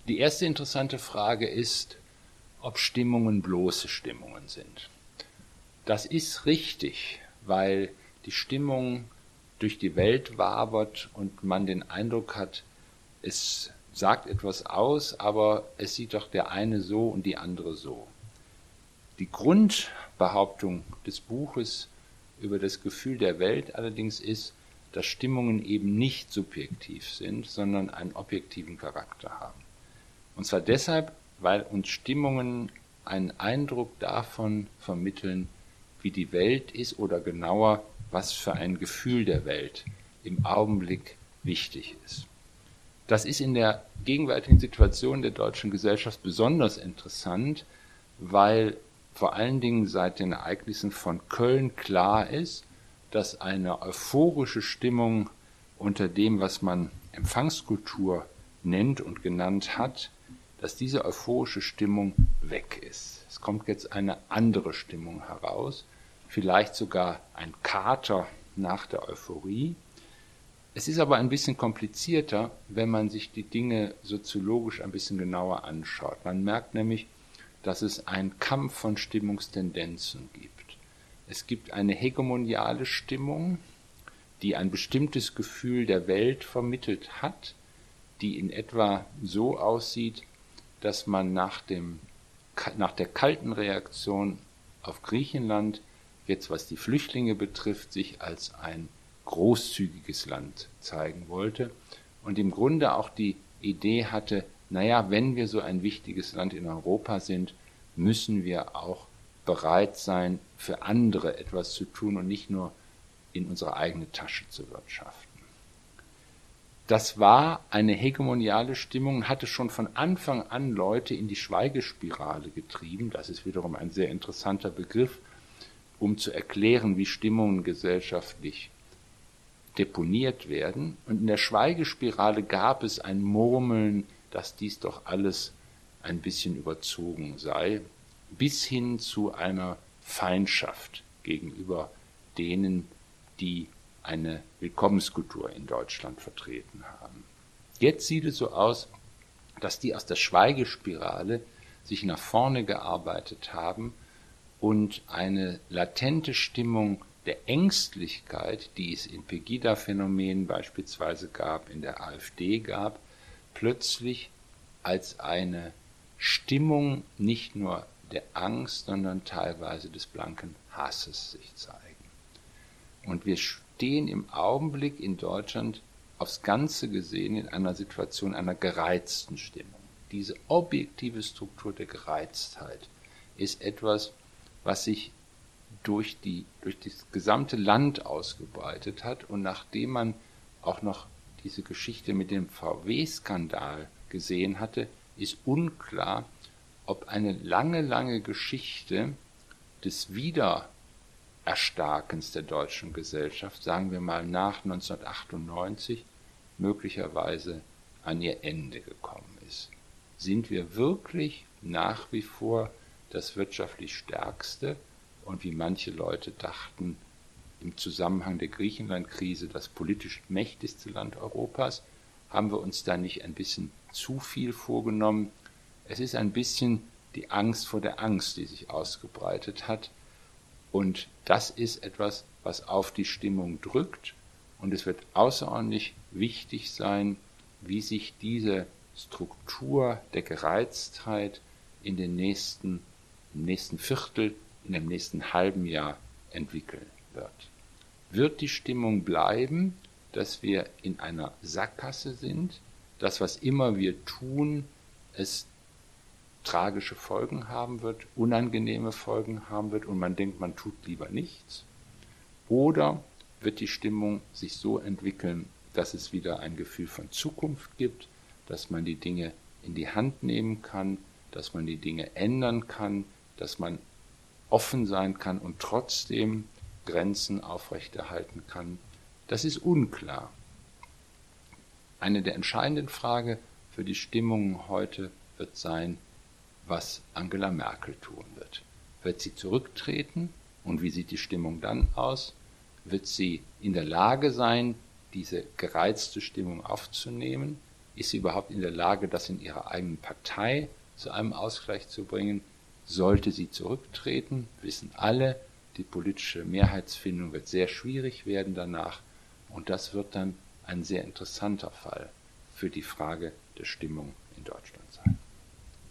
Die erste interessante Frage ist, ob Stimmungen bloße Stimmungen sind. Das ist richtig, weil die Stimmung durch die Welt wabert und man den Eindruck hat, es sagt etwas aus, aber es sieht doch der eine so und die andere so. Die Grundbehauptung des Buches über das Gefühl der Welt allerdings ist, dass Stimmungen eben nicht subjektiv sind, sondern einen objektiven Charakter haben. Und zwar deshalb, weil uns Stimmungen einen Eindruck davon vermitteln, wie die Welt ist oder genauer, was für ein Gefühl der Welt im Augenblick wichtig ist. Das ist in der gegenwärtigen Situation der deutschen Gesellschaft besonders interessant, weil vor allen Dingen seit den Ereignissen von Köln klar ist, dass eine euphorische Stimmung unter dem, was man Empfangskultur nennt und genannt hat, dass diese euphorische Stimmung weg ist. Es kommt jetzt eine andere Stimmung heraus, vielleicht sogar ein Kater nach der Euphorie. Es ist aber ein bisschen komplizierter, wenn man sich die Dinge soziologisch ein bisschen genauer anschaut. Man merkt nämlich, dass es einen Kampf von Stimmungstendenzen gibt. Es gibt eine hegemoniale Stimmung, die ein bestimmtes Gefühl der Welt vermittelt hat, die in etwa so aussieht, dass man nach der kalten Reaktion auf Griechenland, jetzt was die Flüchtlinge betrifft, sich als ein großzügiges Land zeigen wollte und im Grunde auch die Idee hatte, naja, wenn wir so ein wichtiges Land in Europa sind, müssen wir auch bereit sein, für andere etwas zu tun und nicht nur in unsere eigene Tasche zu wirtschaften. Das war eine hegemoniale Stimmung und hatte schon von Anfang an Leute in die Schweigespirale getrieben. Das ist wiederum ein sehr interessanter Begriff, um zu erklären, wie Stimmungen gesellschaftlich deponiert werden. Und in der Schweigespirale gab es ein Murmeln, dass dies doch alles ein bisschen überzogen sei, bis hin zu einer Feindschaft gegenüber denen, die eine Willkommenskultur in Deutschland vertreten haben. Jetzt sieht es so aus, dass die aus der Schweigespirale sich nach vorne gearbeitet haben und eine latente Stimmung der Ängstlichkeit, die es in Pegida-Phänomenen beispielsweise gab, in der AfD gab, plötzlich als eine Stimmung nicht nur der Angst, sondern teilweise des blanken Hasses sich zeigen. Und wir stehen im Augenblick in Deutschland aufs Ganze gesehen in einer Situation einer gereizten Stimmung. Diese objektive Struktur der Gereiztheit ist etwas, was sich durch das gesamte Land ausgebreitet hat. Und nachdem man auch noch diese Geschichte mit dem VW-Skandal gesehen hatte, ist unklar, ob eine lange, lange Geschichte des Wiedererstarkens der deutschen Gesellschaft, sagen wir mal nach 1998, möglicherweise an ihr Ende gekommen ist. Sind wir wirklich nach wie vor das wirtschaftlich stärkste und wie manche Leute dachten, im Zusammenhang der Griechenland-Krise das politisch mächtigste Land Europas? Haben wir uns da nicht ein bisschen zu viel vorgenommen? Es ist ein bisschen die Angst vor der Angst, die sich ausgebreitet hat. Und das ist etwas, was auf die Stimmung drückt. Und es wird außerordentlich wichtig sein, wie sich diese Struktur der Gereiztheit in im nächsten Viertel, in dem nächsten halben Jahr entwickeln wird. Wird die Stimmung bleiben, dass wir in einer Sackgasse sind, dass was immer wir tun, es tragische Folgen haben wird, unangenehme Folgen haben wird und man denkt, man tut lieber nichts? Oder wird die Stimmung sich so entwickeln, dass es wieder ein Gefühl von Zukunft gibt, dass man die Dinge in die Hand nehmen kann, dass man die Dinge ändern kann, dass man offen sein kann und trotzdem Grenzen aufrechterhalten kann? Das ist unklar. Eine der entscheidenden Fragen für die Stimmung heute wird sein, was Angela Merkel tun wird. Wird sie zurücktreten und wie sieht die Stimmung dann aus? Wird sie in der Lage sein, diese gereizte Stimmung aufzunehmen? Ist sie überhaupt in der Lage, das in ihrer eigenen Partei zu einem Ausgleich zu bringen? Sollte sie zurücktreten? Wissen alle, die politische Mehrheitsfindung wird sehr schwierig werden danach. Und das wird dann ein sehr interessanter Fall für die Frage der Stimmung in Deutschland sein.